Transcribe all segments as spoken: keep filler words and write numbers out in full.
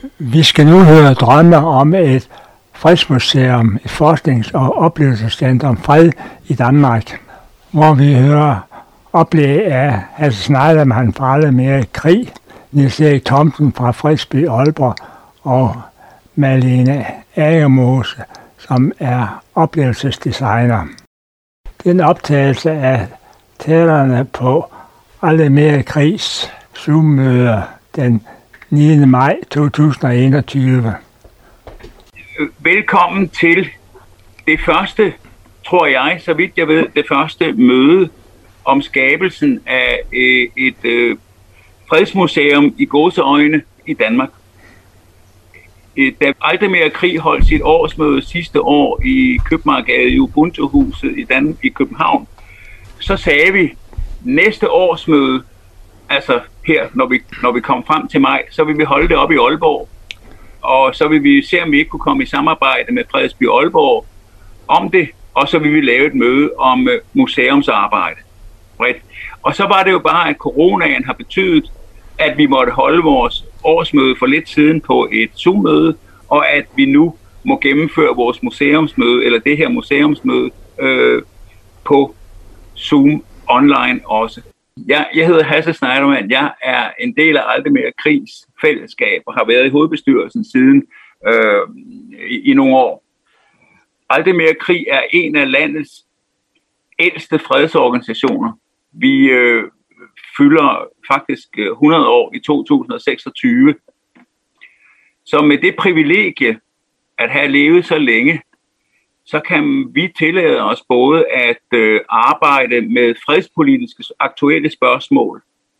Vi skal nu høre drømme om et fredsmuseum, et forsknings- og oplevelsescenter om fred i Danmark, hvor vi hører oplæg af Hasse Schneiderman fra Aldrig Mere Krig, Niels Erik Thomsen fra Fredsby Aalborg og Malene Agermose, som er oplevelsesdesigner. Det er en optagelse af talerne på Aldrig Mere Krigs Zoom-møder den niende maj to tusind og enogtyve. Velkommen til det første, tror jeg, så vidt jeg ved, det første møde om skabelsen af øh, et øh, fredsmuseum i gåseøjne i Danmark. Da Aldrig Mere Krig holdt sit årsmøde sidste år i Købmagergade i Ubuntu-huset i, Dan- i København, så sagde vi, næste årsmøde, altså her, når vi, når vi kom frem til maj, så vil vi holde det op i Aalborg. Og så vil vi se, om vi ikke kunne komme i samarbejde med Fredsby Aalborg om det, og så vil vi lave et møde om uh, museumsarbejde. Right? Og så var det jo bare, at coronaen har betydet, at vi måtte holde vores årsmøde for lidt siden på et Zoom-møde, og at vi nu må gennemføre vores museumsmøde, eller det her museumsmøde, øh, på Zoom online også. Jeg, jeg hedder Hasse Schneiderman. Jeg er en del af Aldrig Mere Krigs fællesskab og har været i hovedbestyrelsen siden øh, i, i nogle år. Aldrig Mere Krig er en af landets ældste fredsorganisationer. Vi øh, fylder faktisk hundrede år i to tusind og seksogtyve. Så med det privilegie at have levet så længe, så kan vi tillade os både at øh, arbejde med fredspolitiske aktuelle spørgsmål,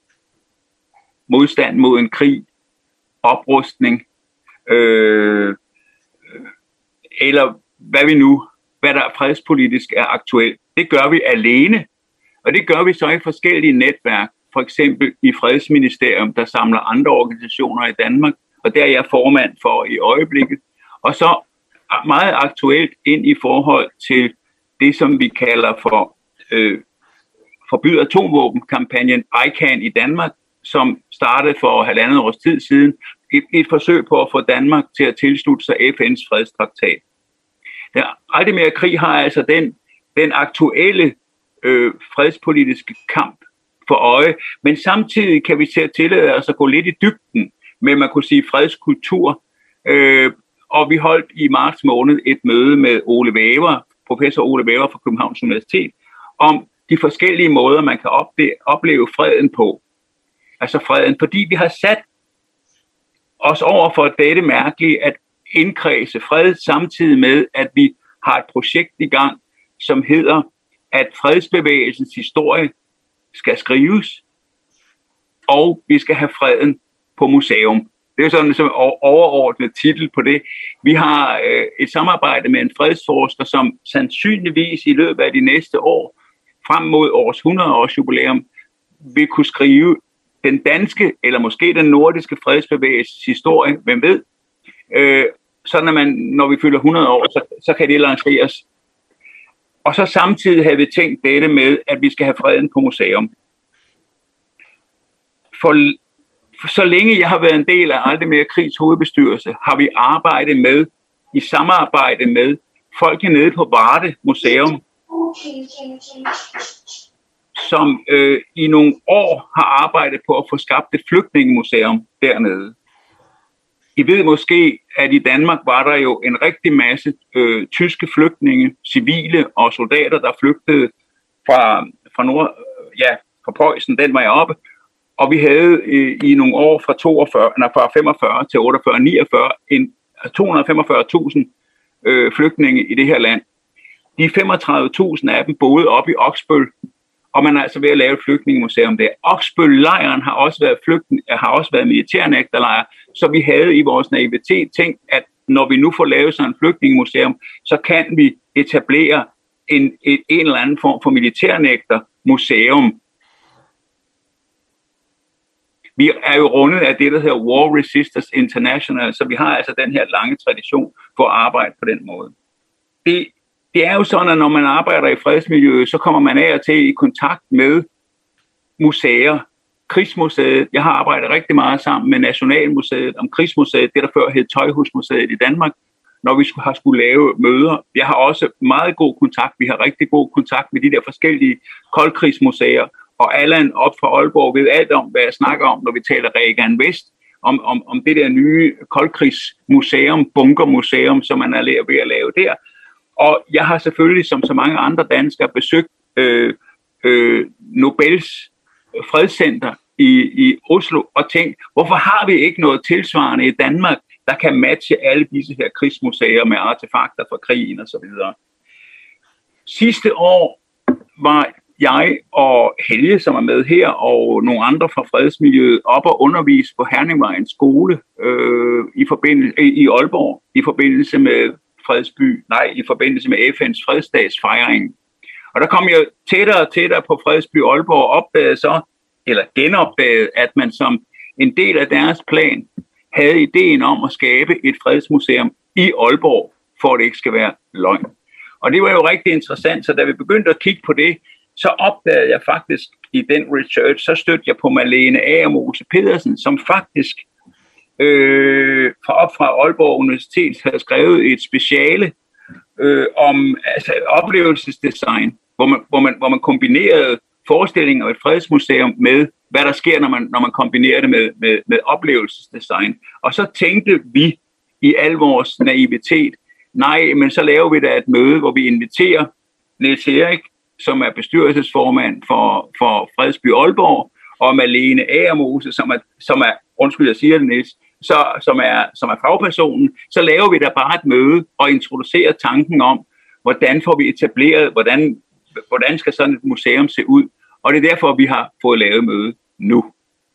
modstand mod en krig, oprustning, øh, eller hvad vi nu, hvad der fredspolitisk er aktuelt. Det gør vi alene, og det gør vi så i forskellige netværk, for eksempel i Fredsministerium, der samler andre organisationer i Danmark, og der er jeg formand for i øjeblikket, og så meget aktuelt ind i forhold til det, som vi kalder for øh, Forbyd atomvåben-kampagnen I CAN i Danmark, som startede for halvandet års tid siden, et, et forsøg på at få Danmark til at tilslutte sig F N's fredstraktat. Der Aldrig Mere Krig har altså den, den aktuelle øh, fredspolitiske kamp for øje, men samtidig kan vi til at tillade os at gå lidt i dybden med, man kunne sige, fredskultur. Øh, og vi holdt i marts måned et møde med Ole Væver, professor Ole Væver fra Københavns Universitet, om de forskellige måder, man kan opleve, opleve freden på. Altså freden, fordi vi har sat os over for dette mærkelige at indkredse fred, samtidig med, at vi har et projekt i gang, som hedder, at fredsbevægelsens historie skal skrives, og vi skal have freden på museum. Det er sådan en overordnet titel på det. Vi har øh, et samarbejde med en fredsforsker, som sandsynligvis i løbet af de næste år, frem mod års hundrede-års jubilæum, vil kunne skrive den danske, eller måske den nordiske fredsbevægelses historie, hvem ved. Øh, sådan at man, når vi fylder hundrede år, så, så kan det lanceres. Og så samtidig har vi tænkt dette med, at vi skal have freden på museum. For Så længe jeg har været en del af Aldrig Mere Krigs hovedbestyrelse, har vi arbejdet med, i samarbejde med folk nede på Varde Museum, som øh, i nogle år har arbejdet på at få skabt et flygtningemuseum dernede. I ved måske, at i Danmark var der jo en rigtig masse øh, tyske flygtninge, civile og soldater, der flygtede fra, fra, Nord, ja, fra Preussen, den var jeg oppe. Og vi havde øh, i nogle år fra, toogfyrre, nej, fra femogfyrre til otteogfyrre niogfyrre en to hundrede og femogfyrre tusind øh, flygtninge i det her land. De femogtredive tusind af dem boede oppe i Oksbøl, og man er altså ved at lave et flygtningemuseum der. Oksbøl-lejren har også været flygtning, har også været militærnægterlejr, så vi havde i vores naivitet tænkt, at når vi nu får lavet sådan et flygtningemuseum, så kan vi etablere en, en, en eller anden form for militærnægtermuseum. Vi er jo rundet af det, der hedder War Resisters International, så vi har altså den her lange tradition for at arbejde på den måde. Det, det er jo sådan, at når man arbejder i fredsmiljøet, så kommer man af og til i kontakt med museer, Krigsmuseet. Jeg har arbejdet rigtig meget sammen med Nationalmuseet om Krigsmuseet, det der før hed Tøjhusmuseet i Danmark, når vi har skulle lave møder. Jeg har også meget god kontakt, vi har rigtig god kontakt med de der forskellige koldkrigsmuseer, og Allan op fra Aalborg ved alt om, hvad jeg snakker om, når vi taler Regan Vest, om, om, om det der nye koldkrigsmuseum, bunkermuseum, som man er ved at lave der. Og jeg har selvfølgelig, som så mange andre danskere, besøgt øh, øh, Nobels fredscenter i, i Oslo og tænkt, hvorfor har vi ikke noget tilsvarende i Danmark, der kan matche alle disse her krigsmuseer med artefakter fra krigen og så videre. Sidste år var jeg og Helge, som er med her, og nogle andre fra fredsmiljøet op og undervise på Herningvejens skole øh, i, forbindelse, i Aalborg i forbindelse med Fredsby, nej, i forbindelse med F N's fredsdagsfejring. Og der kom jeg tættere og tættere på Fredsby Aalborg og opdagede så, eller genopdagede, at man som en del af deres plan havde ideen om at skabe et fredsmuseum i Aalborg, for at det ikke skal være løgn. Og det var jo rigtig interessant, så da vi begyndte at kigge på det, så opdagede jeg faktisk i den research, så stødte jeg på Malene Agermose Pedersen, som faktisk øh, fra op fra Aalborg Universitet havde skrevet et speciale øh, om altså, oplevelsesdesign, hvor man, hvor, man, hvor man kombinerede forestillinger af et fredsmuseum med, hvad der sker, når man, når man kombinerer det med, med, med oplevelsesdesign. Og så tænkte vi i al vores naivitet, nej, men så laver vi da et møde, hvor vi inviterer Niels Erik, som er bestyrelsesformand for, for Fredsby Aalborg, og Malene Agermose, som er, som er undskyld, jeg siger det, Niels, så, som, er, som er fagpersonen, så laver vi da bare et møde og introducerer tanken om, hvordan får vi etableret, hvordan, hvordan skal sådan et museum se ud, og det er derfor, vi har fået lavet møde nu.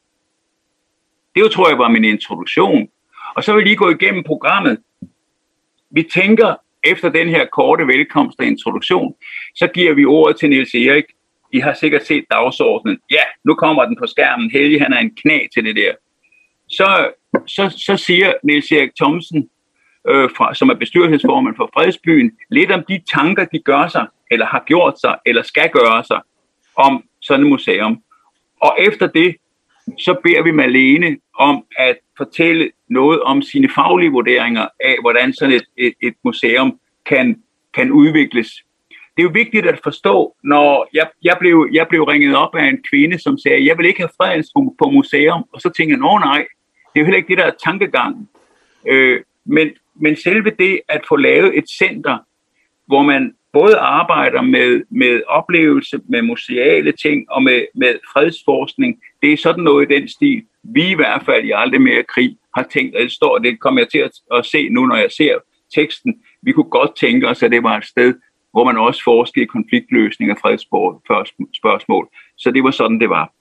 Det jo, tror jeg, var min introduktion. Og så vil jeg lige gå igennem programmet. Vi tænker, efter den her korte velkomst og introduktion, så giver vi ordet til Niels Erik. I har sikkert set dagsordenen. Ja, nu kommer den på skærmen. Helge, han er en knæ til det der. Så, så, så siger Niels Erik Thomsen, øh, fra, som er bestyrelsesformand for Fredsbyen, lidt om de tanker, de gør sig, eller har gjort sig, eller skal gøre sig, om sådan et museum. Og efter det, så beder vi Malene om at fortælle noget om sine faglige vurderinger af, hvordan sådan et, et, et museum kan, kan udvikles. Det er jo vigtigt at forstå, når jeg, jeg, blev, jeg blev ringet op af en kvinde, som sagde, jeg vil ikke have fredens på, på museum, og så tænkte jeg, nå nej, det er jo heller ikke det, der er tankegangen. Øh, men, men selve det at få lavet et center, hvor man både arbejder med, med oplevelse, med museale ting og med, med fredsforskning, det er sådan noget i den stil, vi i hvert fald i Aldrig Mere Krig har tænkt, at det står, det kommer jeg til at, at se nu, når jeg ser teksten. Vi kunne godt tænke os, at det var et sted, hvor man også forskede i konfliktløsning og fredsspørgsmål. Så det var sådan, det var.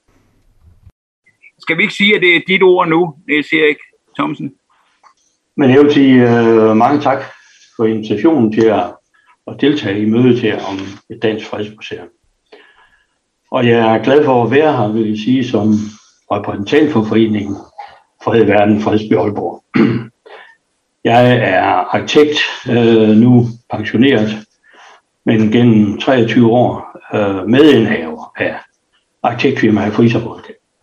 Skal vi ikke sige, at det er dit ord nu, Niels Erik Thomsen? Men jeg vil sige uh, mange tak for invitationen til at, at deltage i mødet her om et dansk fredsmuseum. Og jeg er glad for at være her, vil jeg sige, som repræsentant for foreningen Fred i Verden, Fredsby Aalborg. Jeg er arkitekt, øh, nu pensioneret, men gennem treogtyve år øh, medindehaver af arkitektfirmaet Friserbrød.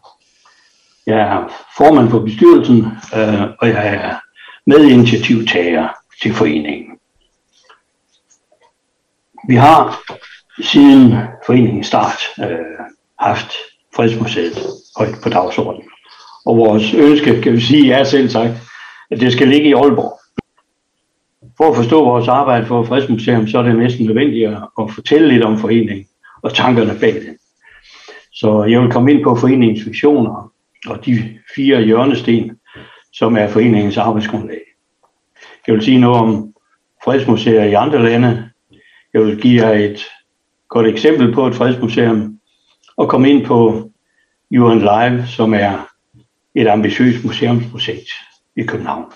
Jeg er formand for bestyrelsen, øh, og jeg er medinitiativtager til foreningen. Vi har siden foreningens start øh, haft Fredsmuseet højt på dagsordenen. Og vores ønske, kan vi sige, er selv sagt, at det skal ligge i Aalborg. For at forstå vores arbejde for Fredsmuseum, så er det næsten nødvendigt at fortælle lidt om foreningen og tankerne bag det. Så jeg vil komme ind på foreningens visioner og de fire hjørnesten, som er foreningens arbejdsgrundlag. Jeg vil sige noget om fredsmuseer i andre lande. Jeg vil give jer et godt eksempel på et fredsmuseum og komme ind på U N Live, som er et ambitiøst museumsprojekt i København.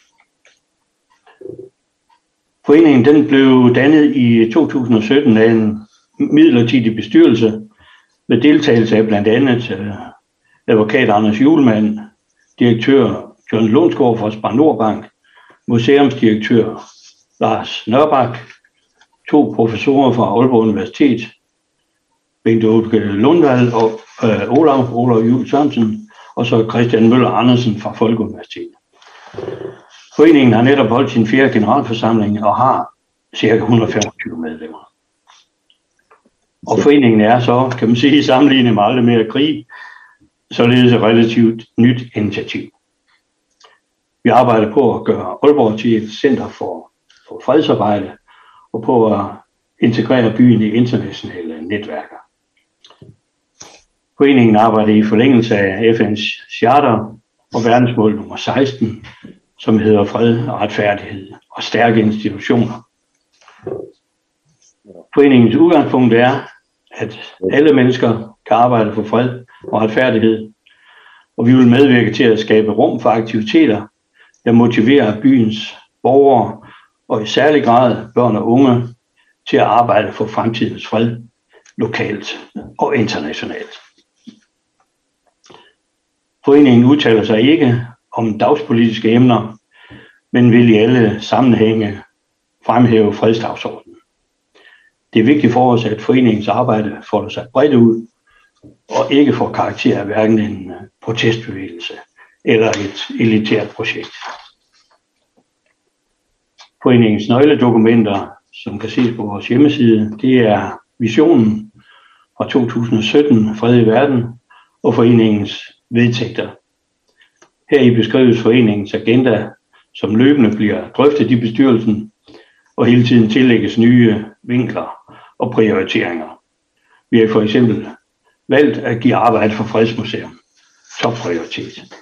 Foreningen den blev dannet i to tusind og sytten af en midlertidig bestyrelse med deltagelse af blandt andet uh, advokat Anders Juhlmann, direktør John Lundsgaard fra Spar Nordbank, museumsdirektør Lars Nørbak, to professorer fra Aalborg Universitet, Bengt Åke Lundvald og øh, Olav, Olav Juhl Sørensen, og så Christian Møller Andersen fra Folkeuniversitetet. Foreningen har netop holdt sin fjerde generalforsamling og har ca. et hundrede og femogtyve medlemmer. Og foreningen er så, kan man sige, sammenlignet med aldrig mere krig, således et relativt nyt initiativ. Vi arbejder på at gøre Aalborg til et center for, for fredsarbejde og på at integrere byen i internationale netværker. Foreningen arbejder i forlængelse af F N's charter og verdensmål nummer seksten, som hedder fred og retfærdighed og stærke institutioner. Foreningens udgangspunkt er, at alle mennesker kan arbejde for fred og retfærdighed, og vi vil medvirke til at skabe rum for aktiviteter, der motiverer byens borgere, og i særlig grad børn og unge, til at arbejde for fremtidens fred, lokalt og internationalt. Foreningen udtaler sig ikke om dagspolitiske emner, men vil i alle sammenhænge fremhæve fredsdagsordenen. Det er vigtigt for os, at foreningens arbejde folder sig bredt ud, og ikke får karakter af hverken en protestbevægelse eller et elitært projekt. Foreningens nøgledokumenter, som kan ses på vores hjemmeside, det er visionen fra to tusind og sytten, Fred i verden, og foreningens vedtægter. Heri beskrives foreningens agenda, som løbende bliver drøftet i bestyrelsen, og hele tiden tillægges nye vinkler og prioriteringer. Vi har for eksempel valgt at give arbejde for Fredsmuseum topprioritet.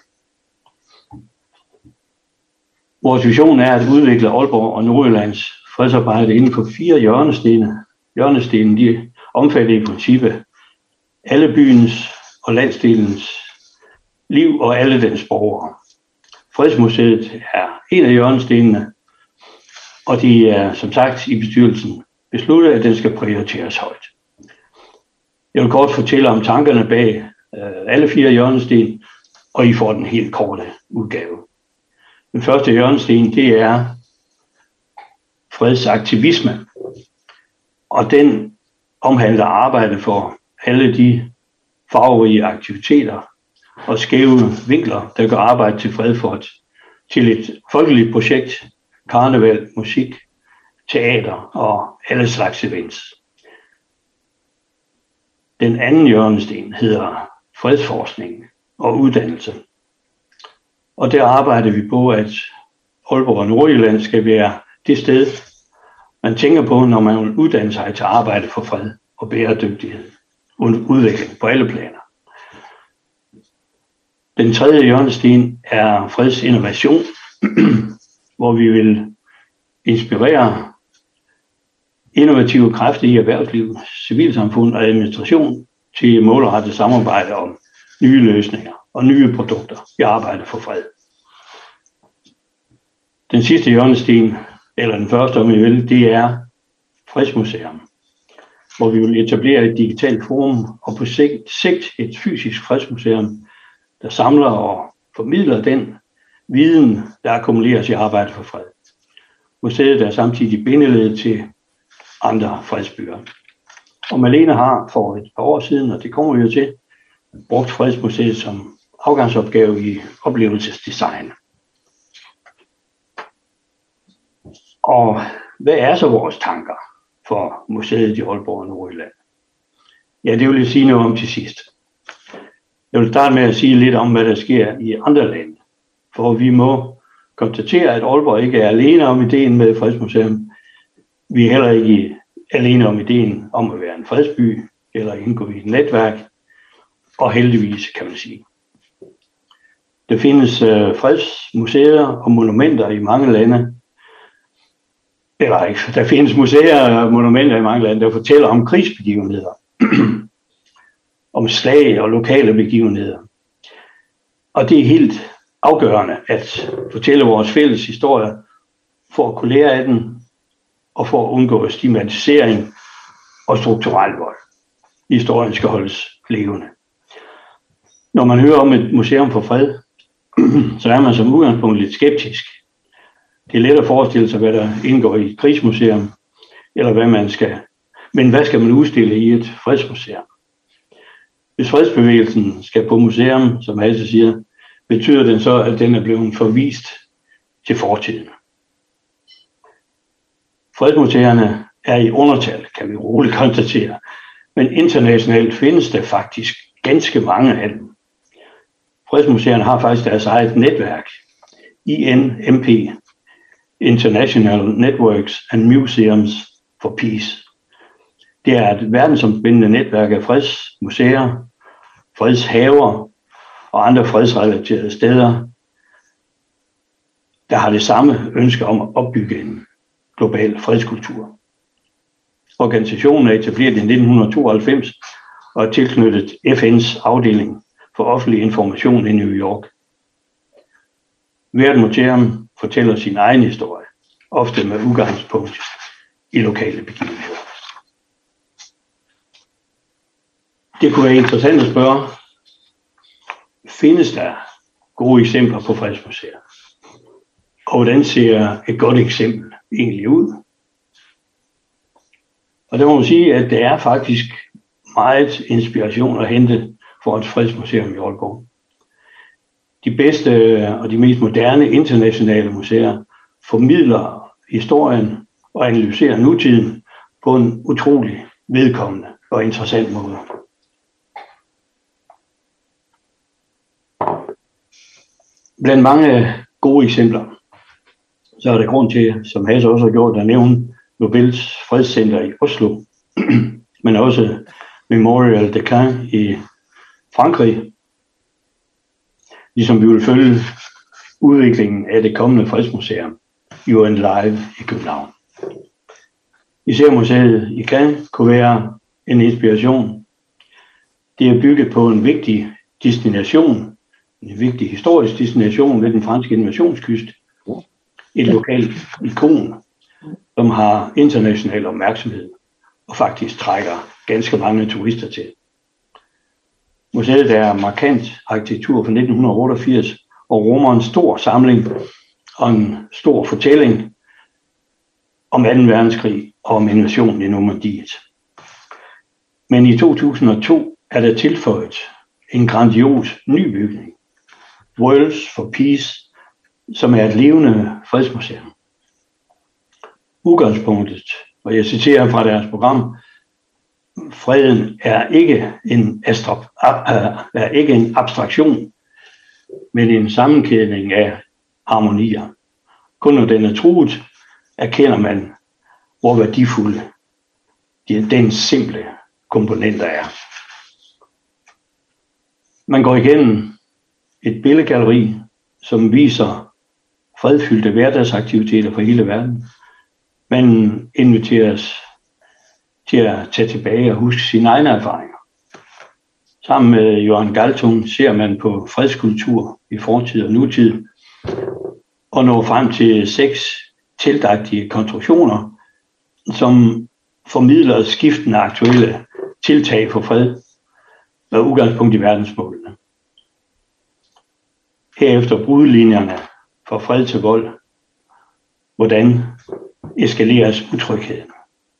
Vores vision er at udvikle Aalborg og Nordjyllands fredsarbejde inden for fire hjørnestene. Hjørnestenen de omfatter i princippet alle byens og landsdelens liv og alle dens borgere. Fredsmuseet er en af hjørnestenene, og de er som sagt i bestyrelsen besluttet, at den skal prioriteres højt. Jeg vil kort fortælle om tankerne bag øh, alle fire hjørnesten, og I får den helt korte udgave. Den første hjørnesten, det er fredsaktivisme, og den omhandler arbejde for alle de farverige aktiviteter og skæve vinkler, der gør arbejde til fred for et, til et folkeligt projekt, karneval, musik, teater og alle slags events. Den anden hjørnesten hedder fredsforskning og uddannelse. Og der arbejder vi på, at Aalborg og Nordjylland skal være det sted, man tænker på, når man vil uddanne sig til arbejde for fred og bæredygtighed og udvikling på alle planer. Den tredje hjørnesten er fredsinnovation, hvor vi vil inspirere innovative kræfter i erhvervsliv, civilsamfund og administration til målrettet samarbejde om nye løsninger og nye produkter i arbejde for fred. Den sidste hjørnesten, eller den første om I vil, det er Fredsmuseum, hvor vi vil etablere et digitalt forum og på sigt et fysisk fredsmuseum, der samler og formidler den viden, der akkumuleres i arbejde for fred. Museet er samtidig bindeled til andre fredsbyer. Og Malene har for et par år siden, og det kommer vi jo til, brugt Fredsmuseet som afgangsopgave i oplevelsesdesign. Og hvad er så vores tanker for museet i Aalborg og Nordjylland? Ja, det vil jeg sige noget om til sidst. Jeg vil starte med at sige lidt om, hvad der sker i andre lande. For vi må konstatere, at Aalborg ikke er alene om ideen med Fredsmuseum. Vi er heller ikke alene om ideen om at være en fredsby eller indgå i et netværk. Og heldigvis, kan man sige. Der findes øh, fredsmuseer og monumenter i mange lande. Eller ikke, der findes museer og monumenter i mange lande, der fortæller om krigsbegivenheder. Om slag og lokale begivenheder. Og det er helt afgørende at fortælle vores fælles historie for at kunne lære af den og for at undgå stigmatisering og strukturel vold. Historien skal holdes levende. Når man hører om et museum for fred, så er man som udgangspunkt lidt skeptisk. Det er let at forestille sig, hvad der indgår i et krigsmuseum, eller hvad man skal. Men hvad skal man udstille i et fredsmuseum? Hvis fredsbevægelsen skal på museum, som Hasse siger, betyder den så, at den er blevet forvist til fortiden. Fredsmuseerne er i undertal, kan vi roligt konstatere, men internationalt findes der faktisk ganske mange af dem. Fredsmuseerne har faktisk deres eget netværk, I N M P, International Networks and Museums for Peace. Det er et verdensomspændende netværk af fredsmuseer, fredshaver og andre fredsrelaterede steder, der har det samme ønske om at opbygge en global fredskultur. Organisationen er etableret i nitten tooghalvfems og er tilknyttet F N's afdeling for offentlig information i New York. Hvert museum fortæller sin egen historie, ofte med udgangspunkt i lokale begivenheder. Det kunne være interessant at spørge, findes der gode eksempler på fredsmuseer? Og hvordan ser et godt eksempel egentlig ud? Og der må man sige, at det er faktisk meget inspiration at hente for et fredsmuseum i Aalborg. De bedste og de mest moderne internationale museer formidler historien og analyserer nutiden på en utrolig vedkommende og interessant måde. Blandt mange gode eksempler, så er der grund til, som Hasse også har gjort, at nævne Nobels Fredscenter i Oslo, men også Memorial de Caen i Frankrig, ligesom vi vil følge udviklingen af det kommende fredsmuseum U N Live i København. Især museet i Caen kunne være en inspiration. Det er bygget på en vigtig destination, en vigtig historisk destination ved den franske invasionskyst. Et lokalt ikon, som har international opmærksomhed og faktisk trækker ganske mange turister til. Museet er markant arkitektur fra nitten otteogfirs og rummer en stor samling og en stor fortælling om anden verdenskrig og om invasionen i Normandiet. Men i to tusind og to er der tilføjet en grandios ny bygning, Worlds for Peace, som er et levende fredsmuseum. Udgangspunktet, og jeg citerer fra deres program, freden er ikke en, astra- er ikke en abstraktion, men en sammenkædning af harmonier. Kun når den er truet, erkender man, hvor værdifuld den simple komponenter er. Man går igennem et billedgalleri, som viser fredfyldte hverdagsaktiviteter fra hele verden. Man inviteres til at tage tilbage og huske sine egne erfaringer. Sammen med Johan Galtung ser man på fredskultur i fortid og nutid, og når frem til seks teltagtige konstruktioner, som formidler skiftende aktuelle tiltag for fred med udgangspunkt i verdensmålene. Herefter brudlinjerne fra fred til vold. Hvordan eskaleres utrygheden?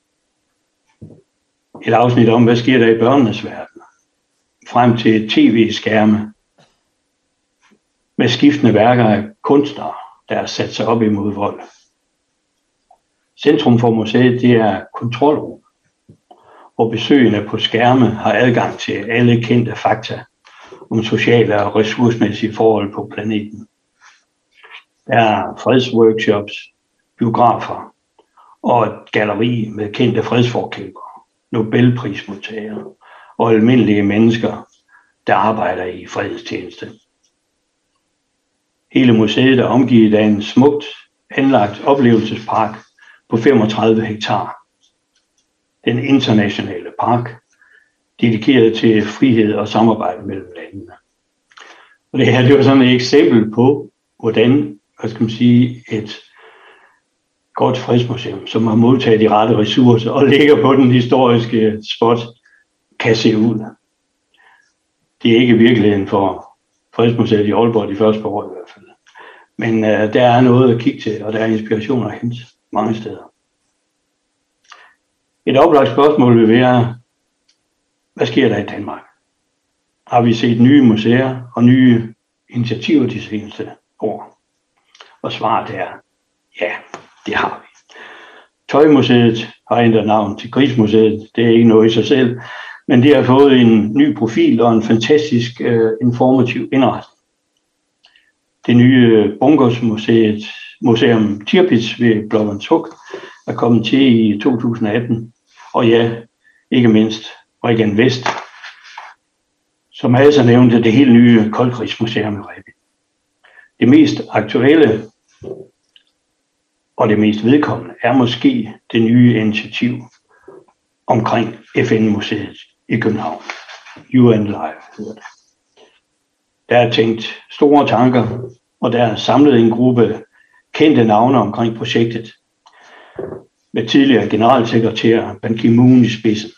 Et afsnit om, hvad sker der i børnenes verden? Frem til tv-skærme med skiftende værker af kunstnere, der er sat sig op imod vold. Centrum for museet, det er kontrolrum, hvor besøgende på skærme har adgang til alle kendte fakta om sociale og ressourcemæssige forhold på planeten. Der er fredsworkshops, biografer og et galleri med kendte fredsforkæmpere, Nobelprismodtagere og almindelige mennesker, der arbejder i fredstjeneste. Hele museet er omgivet af en smukt anlagt oplevelsespark på femogtredive hektar. Den internationale park, dedikeret til frihed og samarbejde mellem landene. Og det her det var sådan et eksempel på, hvordan, hvad skal man sige, et godt fredsmuseum, som har modtaget de rette ressourcer og ligger på den historiske spot, kan se ud. Det er ikke virkeligheden for fredsmuseet i Aalborg de første år i hvert fald. Men uh, der er noget at kigge til, og der er inspiration at hente mange steder. Et oplagt spørgsmål vil være, hvad sker der i Danmark? har vi set nye museer og nye initiativer de seneste år? Og svaret er, ja, det har vi. Tøjmuseet har ændret navn til Grismuseet. Det er ikke noget i sig selv, men det har fået en ny profil og en fantastisk uh, informativ indretning. Det nye Bunkersmuseet, Museum Tirpitz ved Blåvandshuk, er kommet til i to tusind og atten. Og ja, ikke mindst Regan Vest, som altså nævnte det helt nye Koldkrigsmuseum i Rebild. Det mest aktuelle og det mest vedkommende er måske det nye initiativ omkring F N-museet i København. U N Live hedder det. Der er tænkt store tanker, og der er samlet en gruppe kendte navne omkring projektet, med tidligere generalsekretær Ban Ki-moon i spidsen.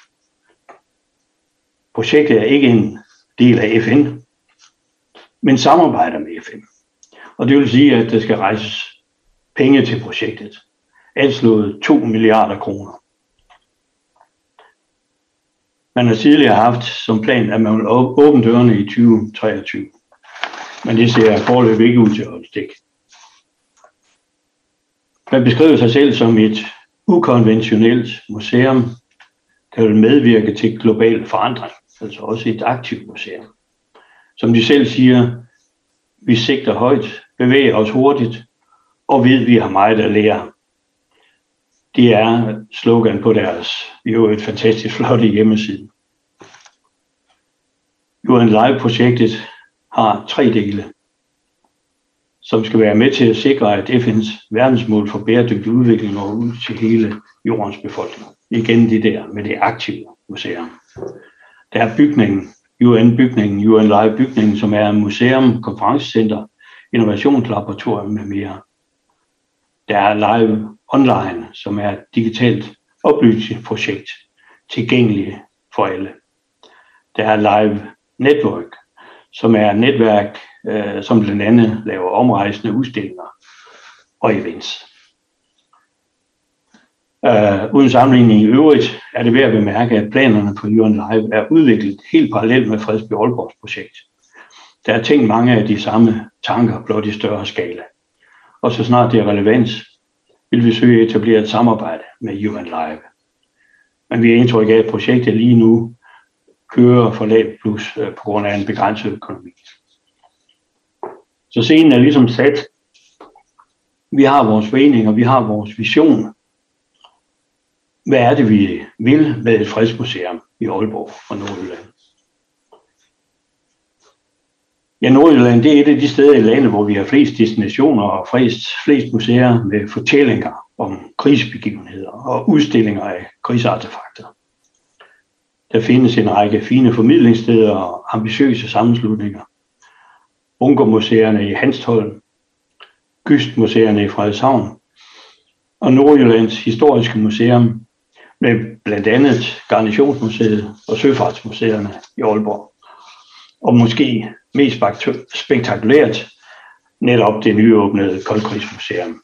Projektet er ikke en del af F N, men samarbejder med F N. Og det vil sige, at der skal rejses penge til projektet. Anslået to milliarder kroner. Man har tidligere haft som plan, at man vil åbne dørene i tyve treogtyve. Men det ser foreløbig ikke ud til at holde stik. Man beskriver sig selv som et ukonventionelt museum, der vil medvirke til global forandring. Altså også et aktivt museum. Som de selv siger, vi sigter højt, bevæger os hurtigt, og ved, vi har meget at lære. Det er slogan på deres jo et fantastisk flotte hjemmeside. U N Live-projektet har tre dele, som skal være med til at sikre, at F N's verdensmål for bæredygtig udvikling når ud til hele jordens befolkning. Igen det der med det aktive museum. Der er bygningen, U N-bygningen, U N Live-bygningen, som er museum, konferencecenter, innovationslaboratorium med mere. Der er Live Online, som er et digitalt oplysningsprojekt, tilgængeligt for alle. Der er Live Network, som er et netværk, øh, som blandt andet laver omrejsende udstillinger og events. Uh, uden sammenligning i øvrigt er det værd at bemærke, at planerne på U N Live er udviklet helt parallelt med Fredsby Aalborgs projekt. Der er tænkt mange af de samme tanker, blot i større skala. Og så snart det er relevant, vil vi søge at etablere et samarbejde med U N Live. Men vi har indtryk af, at projektet lige nu kører for lavt plus uh, på grund af en begrænset økonomi. Så scenen er ligesom sat. Vi har vores forening, og vi har vores vision. Hvad er det, vi vil med et fredsmuseum i Aalborg og Nordjylland? Ja, Nordjylland det er et af de steder i landet, hvor vi har flest destinationer og flest, flest museer med fortællinger om krigsbegivenheder og udstillinger af krigsartefakter. Der findes en række fine formidlingssteder og ambitiøse sammenslutninger. Bunkermuseerne i Hanstholm, Kystmuseerne i Frederikshavn og Nordjyllands Historiske Museum med blandt andet Garnisonsmuseet og Søfartsmuseerne i Aalborg. Og måske mest spektakulært netop det nyåbnede Koldkrigsmuseum.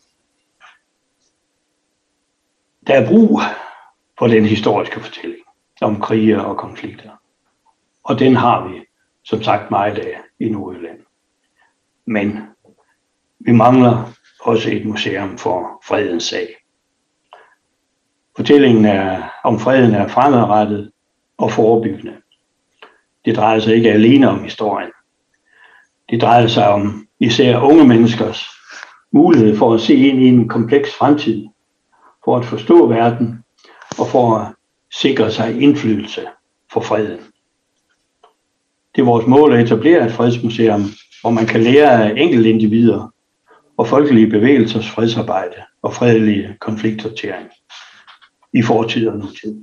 Der er brug for den historiske fortælling om krige og konflikter. Og den har vi som sagt meget af i Nordjylland. Men vi mangler også et museum for fredens sag. Fortællingen er, om freden er fremadrettet og forebyggende. Det drejer sig ikke alene om historien. Det drejer sig om især unge menneskers mulighed for at se ind i en kompleks fremtid, for at forstå verden og for at sikre sig indflydelse for freden. Det er vores mål at etablere et fredsmuseum, hvor man kan lære af enkeltindivider og folkelige bevægelsers fredsarbejde og fredelige konflikthåndtering i fortid og nutid.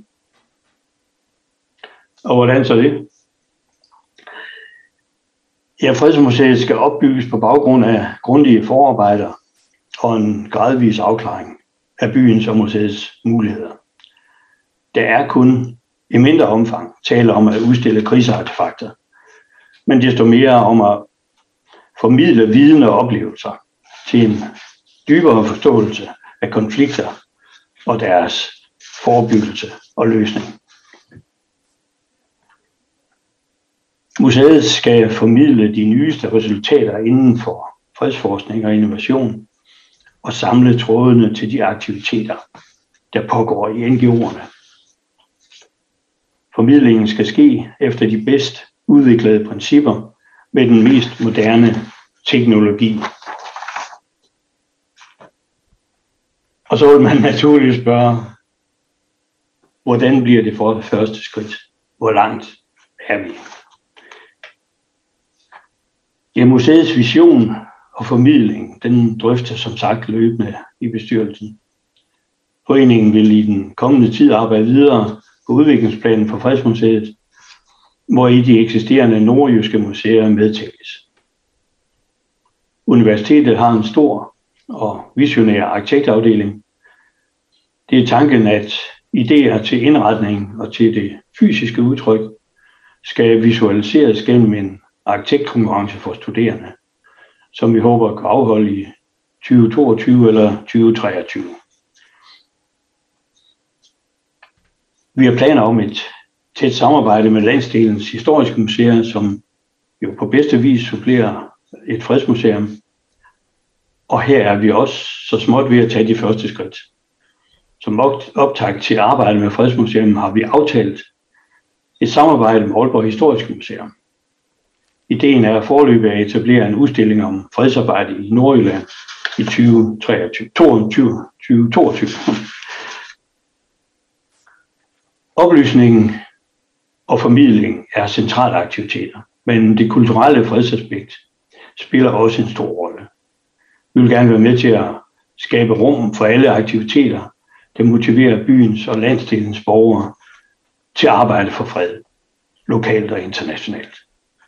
Og hvordan så det? Ja, Fredsmuseet skal opbygges på baggrund af grundige forarbejder og en gradvis afklaring af byens og museets muligheder. Der er kun i mindre omfang tale om at udstille krigsartefakter, men desto mere om at formidle viden og oplevelser til en dybere forståelse af konflikter og deres forebyggelse og løsning. Museet skal formidle de nyeste resultater inden for fredsforskning og innovation og samle trådene til de aktiviteter, der pågår i N G O'erne. Formidlingen skal ske efter de bedst udviklede principper med den mest moderne teknologi. Og så vil man naturligt spørge, hvordan bliver det for det første skridt? Hvor langt er vi? Ja, museets vision og formidling, den drøftes som sagt løbende i bestyrelsen. Foreningen vil i den kommende tid arbejde videre på udviklingsplanen for Fredsmuseet, hvor i de eksisterende nordjyske museer medtænkes. Universitetet har en stor og visionær arkitektafdeling. Det er tanken, at idéer til indretning og til det fysiske udtryk skal visualiseres gennem en arkitektkonkurrence for studerende, som vi håber kan afholde i tyve toogtyve eller tyve treogtyve. Vi har planer om et tæt samarbejde med landsdelens historiske museer, som jo på bedste vis supplerer et fredsmuseum. Og her er vi også så småt ved at tage de første skridt. Som optakt til arbejde med Fredsmuseum har vi aftalt et samarbejde med Aalborg Historiske Museum. Ideen er foreløbig at etablere en udstilling om fredsarbejde i Nordjylland i tyve toogtyve. Oplysningen og formidling er centrale aktiviteter, men det kulturelle fredsaspekt spiller også en stor rolle. Vi vil gerne være med til at skabe rum for alle aktiviteter, der motiverer byens og landsdelens borgere til at arbejde for fred, lokalt og internationalt.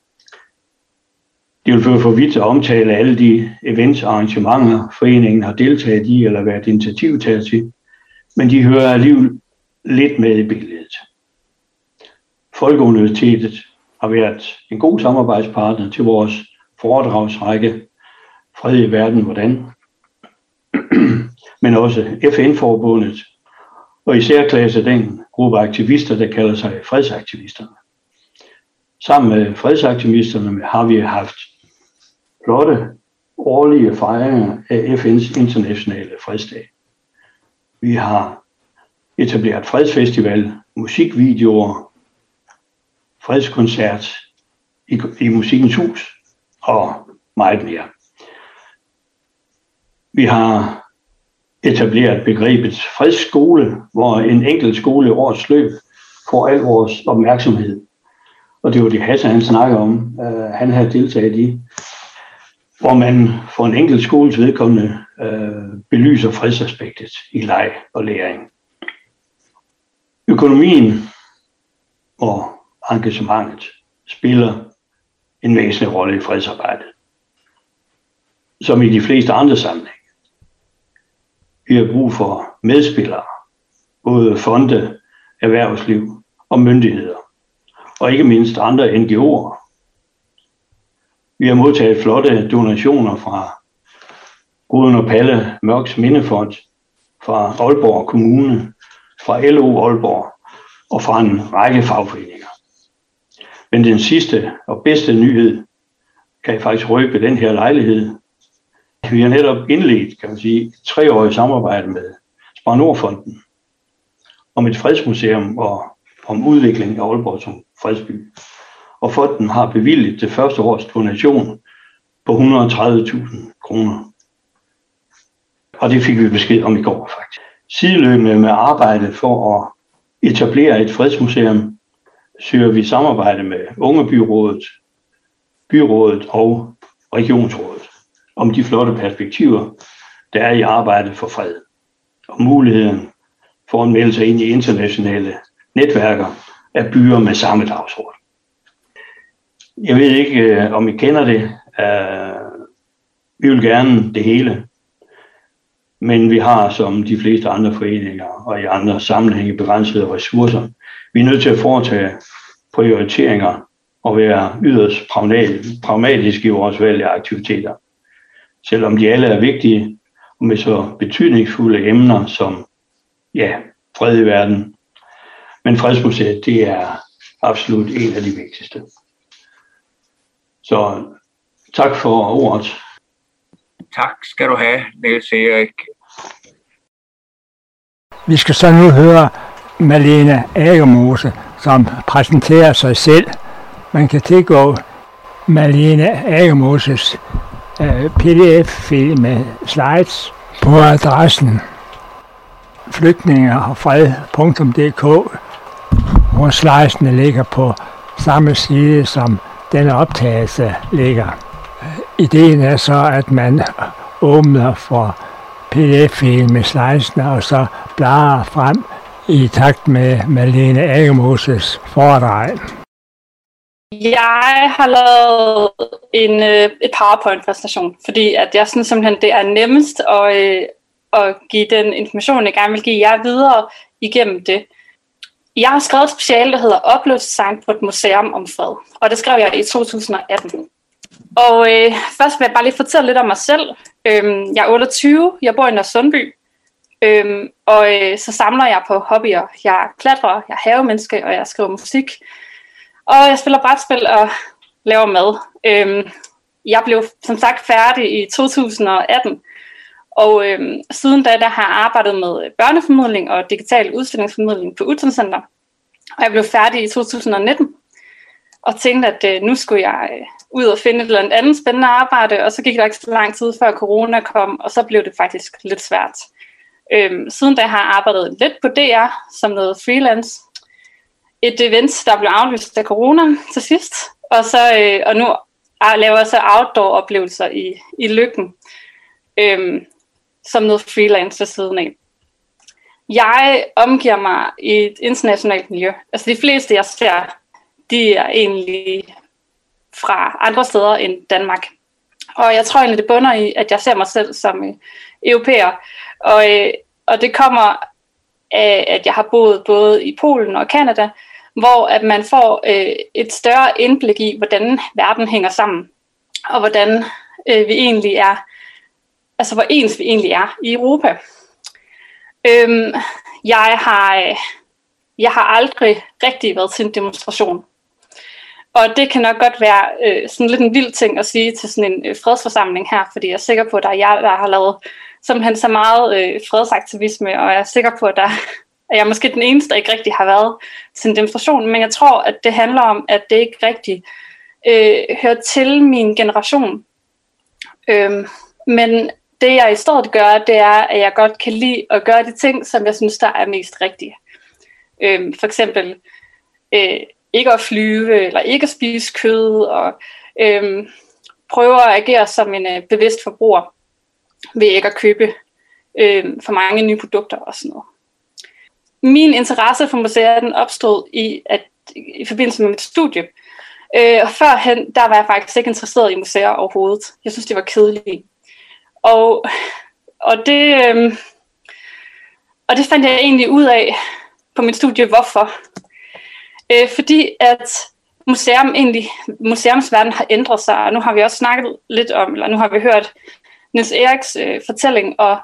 Det vil føre for vidt at omtale alle de events og arrangementer, foreningen har deltaget i eller været initiativtager til, men de hører alligevel lidt med i billedet. Folkeuniversitetet har været en god samarbejdspartner til vores foredragsrække Fred i verden, hvordan? Men også F N-forbundet, og i særklasse den gruppe aktivister, der kalder sig fredsaktivisterne. Sammen med fredsaktivisterne har vi haft flotte årlige fejringer af F N's internationale fredsdag. Vi har etableret fredsfestival, musikvideoer, fredskoncert i, i Musikkens Hus og meget mere. Vi har etableret begrebet fredsskole, hvor en enkelt skole i årets løb får al vores opmærksomhed. Og det var det Hasse, han snakker om, uh, han har deltaget i, hvor man for en enkelt skoles vedkommende uh, belyser fredsaspektet i leg og læring. Økonomien og engagementet spiller en væsentlig rolle i fredsarbejdet, som i de fleste andre sammenhænge. Vi har brug for medspillere, både fonde, erhvervsliv og myndigheder, og ikke mindst andre N G O'er. Vi har modtaget flotte donationer fra Guden og Palle Mørks Mindefond, fra Aalborg Kommune, fra L O Aalborg og fra en række fagforeninger. Men den sidste og bedste nyhed kan jeg faktisk røbe den her lejlighed. Vi har netop indledt, kan man sige, et treårigt samarbejde med Spar Nord-fonden om et fredsmuseum og om udvikling af Aalborg som fredsby. Og fonden har bevilget det første års donation på et hundrede og tredive tusind kroner. Og det fik vi besked om i går faktisk. Sideløbende med arbejdet for at etablere et fredsmuseum, søger vi samarbejde med Ungebyrådet, Byrådet og Regionsrådet om de flotte perspektiver, der er i arbejdet for fred, og muligheden for at melde sig ind i internationale netværker af byer med samme dagsorden. Jeg ved ikke, om I kender det. Vi vil gerne det hele, men vi har som de fleste andre foreninger og i andre sammenhænge begrænsede ressourcer. Vi er nødt til at foretage prioriteringer og være yderst pragmatiske i vores valg af aktiviteter. Selvom de alle er vigtige og med så betydningsfulde emner som ja, fred i verden. Men Fredsmuseet, det er absolut en af de vigtigste. Så tak for ordet. Tak skal du have, Niels Erik. Vi skal så nu høre Malene Agermose, som præsenterer sig selv. Man kan tilgå Malene Agermoses øh, P D F-fil med slides på adressen flygtningehogfred punktum d k, hvor slidesene ligger på samme side, som denne optagelse ligger. Ideen er så, at man åbner for P D F-filen med slidesene, og så bladrer frem i takt med Malene Agermoses foredrag. Jeg har lavet en, et PowerPoint-præsentation, fordi at jeg synes simpelthen, det er nemmest at, at give den information, jeg gerne vil give jer videre igennem det. Jeg har skrevet et speciale, der hedder Oplevelsesdesign på et museum om fred, og det skrev jeg i to tusind atten. Og øh, først vil jeg bare lige fortælle lidt om mig selv. Øhm, jeg er otteogtyve, jeg bor i Nørresundby, øhm, og øh, så samler jeg på hobbyer. Jeg klatrer, jeg er havemenneske, og jeg skriver musik. Og jeg spiller brætspil og laver mad. Øhm, jeg blev som sagt færdig i to tusind atten, og øhm, siden da der har jeg arbejdet med børneformidling og digital udstillingsformidling på Uddannelsescenter. Og jeg blev færdig i to tusind nitten, og tænkte, at øh, nu skulle jeg øh, ud og finde et eller andet spændende arbejde, og så gik der ikke så lang tid før corona kom, og så blev det faktisk lidt svært. Øhm, siden da har jeg arbejdet lidt på D R som noget freelance. Et event, der blev aflyst af corona til sidst, og, så, øh, og nu laver jeg så outdoor-oplevelser i, i Løkken, øhm, som noget freelance ved siden af. Jeg omgiver mig i et internationalt miljø. Altså de fleste, jeg ser, de er egentlig fra andre steder end Danmark. Og jeg tror egentlig, det bunder i, at jeg ser mig selv som øh, europæer. Og, øh, og det kommer af, at jeg har boet både i Polen og Canada, hvor at man får øh, et større indblik i, hvordan verden hænger sammen. Og hvordan øh, vi egentlig er, altså hvor ens vi egentlig er i Europa. Øhm, jeg, har, øh, jeg har aldrig rigtig været til en demonstration. Og det kan nok godt være øh, sådan lidt en vild ting at sige til sådan en øh, fredsforsamling her, fordi jeg er sikker på, at der er jeg, der har lavet simpelthen så meget øh, fredsaktivisme, og jeg er sikker på, at, der, at jeg er måske den eneste, der ikke rigtig har været til en demonstration. Men jeg tror, at det handler om, at det ikke rigtig øh, hører til min generation. Øhm, men det jeg i stedet gør, det er, at jeg godt kan lide at gøre de ting, som jeg synes, der er mest rigtige. Øhm, for eksempel øh, ikke at flyve, eller ikke at spise kød, og øhm, prøve at agere som en øh, bevidst forbruger, ved ikke at købe øh, for mange nye produkter og sådan noget. Min interesse for museer, den opstod i, at, i forbindelse med mit studie. Øh, og førhen, der var jeg faktisk ikke interesseret i museer overhovedet. Jeg synes, det var kedeligt. Og, og, det, øh, og det fandt jeg egentlig ud af på mit studie, hvorfor. Øh, fordi at museum egentlig, museumsverdenen har ændret sig, og nu har vi også snakket lidt om, eller nu har vi hørt Niels Eriks øh, fortælling, og,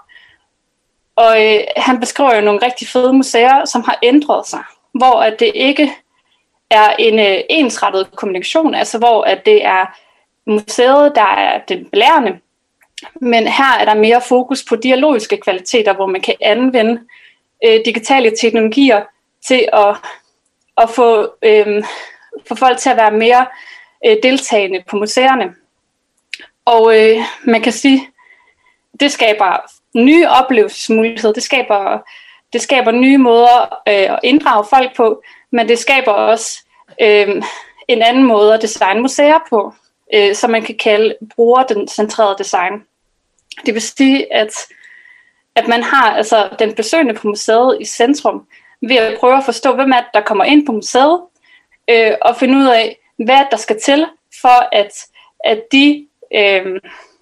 og øh, han beskriver jo nogle rigtig fede museer, som har ændret sig, hvor at det ikke er en øh, ensrettet kommunikation, altså hvor at det er museet, der er den belærende, men her er der mere fokus på dialogiske kvaliteter, hvor man kan anvende øh, digitale teknologier til at, at få, øh, få folk til at være mere øh, deltagende på museerne. Og øh, man kan sige, det skaber nye oplevelsesmuligheder, det skaber, det skaber nye måder øh, at inddrage folk på, men det skaber også øh, en anden måde at designe museer på, øh, som man kan kalde brugercentreret design. Det vil sige, at, at man har altså den besøgende på museet i centrum, ved at prøve at forstå, hvem er det, der kommer ind på museet, øh, og finde ud af, hvad der skal til, for at, at de... Øh,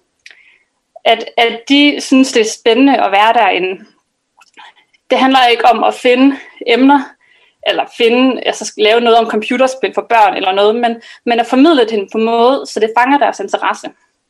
At, at de synes, det er spændende at være derinde. Det handler ikke om at finde emner, eller finde, altså lave noget om computerspil for børn eller noget, men, men at formidle det på en måde, så det fanger deres interesse.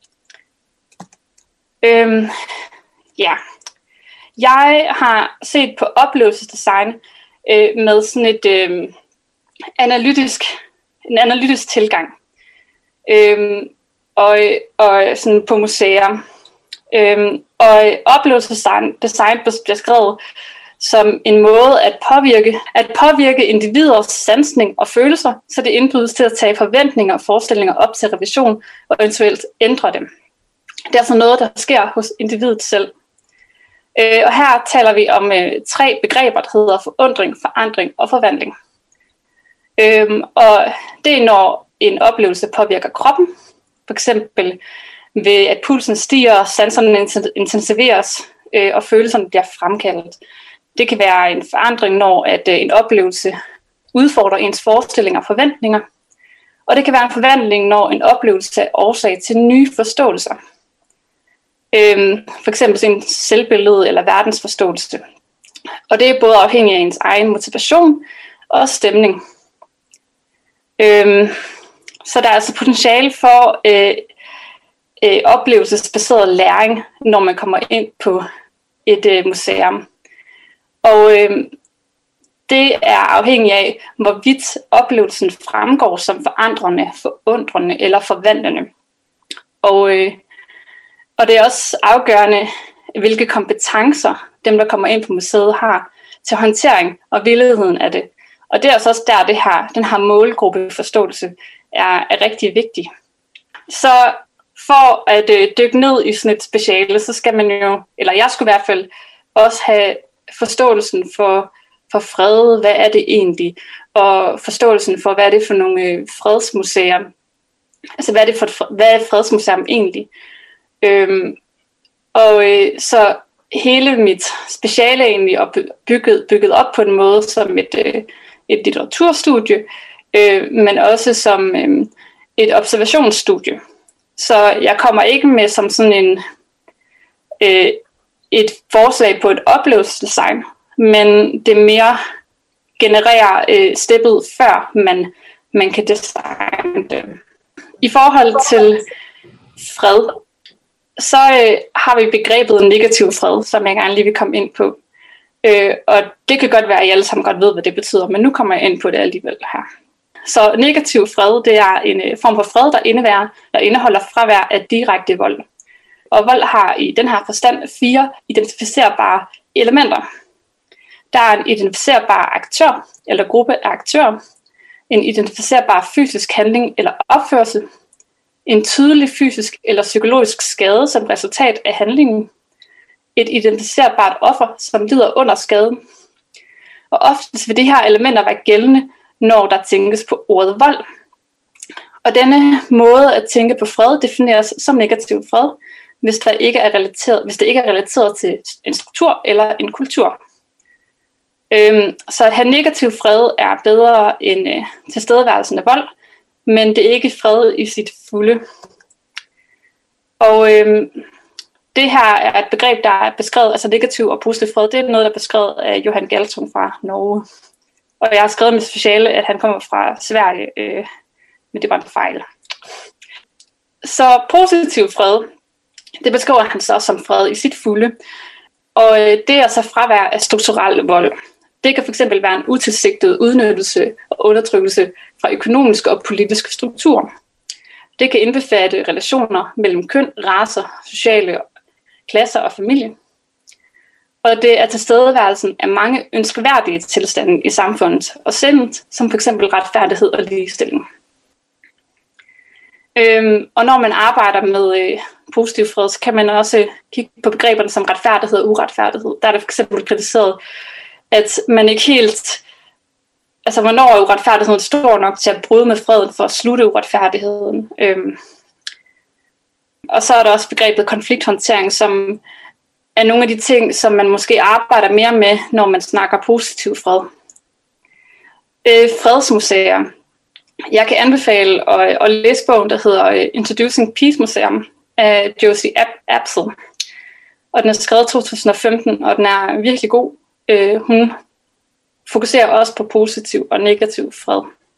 Øhm, ja. Jeg har set på oplevelsesdesign øh, med sådan et øh, analytisk, en analytisk tilgang. øhm, og, og sådan på museer. Øhm, og oplevelsesdesign design bliver skrevet som en måde at påvirke, at påvirke individers sansning og følelser, så det indbydes til at tage forventninger og forestillinger op til revision og eventuelt ændre dem. Det er altså noget, der sker hos individet selv. Øh, og her taler vi om øh, tre begreber, der hedder forundring, forandring og forvandling. Øhm, og det er, når en oplevelse påvirker kroppen, for eksempel ved at pulsen stiger, sanserne intensiveres, øh, og følelserne bliver fremkaldt. Det kan være en forandring, når at, øh, en oplevelse udfordrer ens forestillinger og forventninger. Og det kan være en forvandling, når en oplevelse er årsag til nye forståelser. Øhm, for eksempel sin selvbillede eller verdensforståelse. Og det er både afhængigt af ens egen motivation og stemning. Øhm, så der er altså potentiale for øh, øh, oplevelsesbaseret læring, når man kommer ind på et øh, museum. Og øh, det er afhængigt af, hvorvidt oplevelsen fremgår som forandrende, forundrende eller forvandlende. Og, øh, og det er også afgørende, hvilke kompetencer dem, der kommer ind på museet, har til håndtering og villigheden af det. Og det er også der, det her, den her målgruppeforståelse er, er rigtig vigtig. Så for at øh, dykke ned i sådan et speciale, så skal man jo, eller jeg skulle i hvert fald også have forståelsen for, for fred, hvad er det egentlig, og forståelsen for, hvad er det for nogle øh, fredsmuseer. Altså, hvad er det for hvad er et fredsmuseum egentlig? Øhm, og øh, så hele mit speciale er egentlig bygget, bygget op på en måde som et, øh, et litteraturstudie, øh, men også som øh, et observationsstudie. Så jeg kommer ikke med som sådan en øh, et forslag på et oplevelsesdesign, men det mere genererer øh, steppet, før man, man kan designe det. I forhold til fred, så øh, har vi begrebet negativ fred, som jeg gerne lige vil komme ind på. Øh, og det kan godt være, at I alle sammen godt ved, hvad det betyder, men nu kommer jeg ind på det alligevel her. Så negativ fred, det er en øh, form for fred, der indebærer, der indeholder fravær af direkte vold. Og vold har i den her forstand fire identificerbare elementer. Der er en identificerbar aktør eller gruppe af aktører, en identificerbar fysisk handling eller opførsel, en tydelig fysisk eller psykologisk skade som resultat af handlingen, et identificerbart offer, som lider under skaden. Og oftest vil de her elementer være gældende, når der tænkes på ordet vold. Og denne måde at tænke på fred defineres som negativ fred, hvis, der ikke er relateret, hvis det ikke er relateret til en struktur eller en kultur. Øhm, så at have negativ fred er bedre end øh, tilstedeværelsen af vold, men det er ikke fred i sit fulde. Og øhm, det her er et begreb, der er beskrevet, altså negativ og positiv fred, det er noget, der er beskrevet af Johan Galtung fra Norge. Og jeg har skrevet med speciale, at han kommer fra Sverige, øh, men det var en fejl. Så positiv fred, det beskriver han så som fred i sit fulde. Og øh, det er så fravær af strukturel vold. Det kan fx være en utilsigtet udnyttelse og undertrykkelse fra økonomiske og politiske strukturer. Det kan indbefatte relationer mellem køn, racer, sociale klasser og familie. Og det er tilstedeværelsen af mange ønskværdige tilstande i samfundet og sindet, som f.eks. retfærdighed og ligestilling. Øhm, og når man arbejder med øh, positiv fred, så kan man også kigge på begreberne som retfærdighed og uretfærdighed. Der er det f.eks. kritiseret, at man ikke helt, altså hvornår er uretfærdigheden stor nok til at bryde med freden for at slutte uretfærdigheden. Øhm, og så er der også begrebet konflikthåndtering, som er nogle af de ting, som man måske arbejder mere med, når man snakker positiv fred. Øh, fredsmuseer. Jeg kan anbefale at, at læse bogen, der hedder Introducing Peace Museum af Josie Apsel. Og den er skrevet i to tusind og femten, og den er virkelig god. Øh, hun fokuserer også på positiv og negativ fred.